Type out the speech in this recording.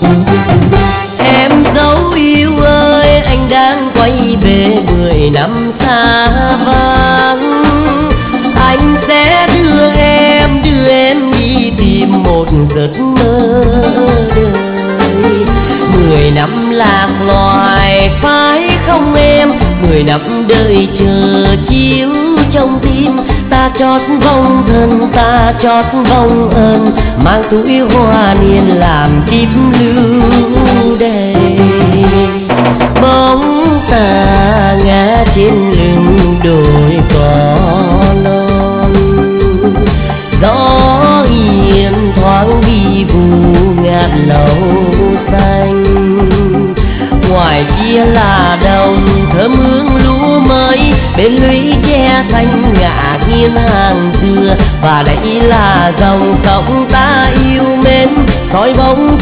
Em dấu yêu ơi, anh đang quay về 10 năm xa vắng. Anh sẽ đưa em đi tìm một giấc mơ đời. 10 năm lạc loài phải không em? 10 năm đợi chờ chiếu trong tim. Ta chót vong thân, ta chót vong ân, mang túi hoa niên làm kiếp lưu đầy. Bóng ta ngã trên lưng đồi cỏ non, gió hiền thoáng vi vu ngạt nâu xanh. Ngoài kia là đồng thơm hương lúa mới, bên lũy tre xanh ngả nghiêng hàng dừa. Và đây là dòng sông ta yêu mến, soi bóng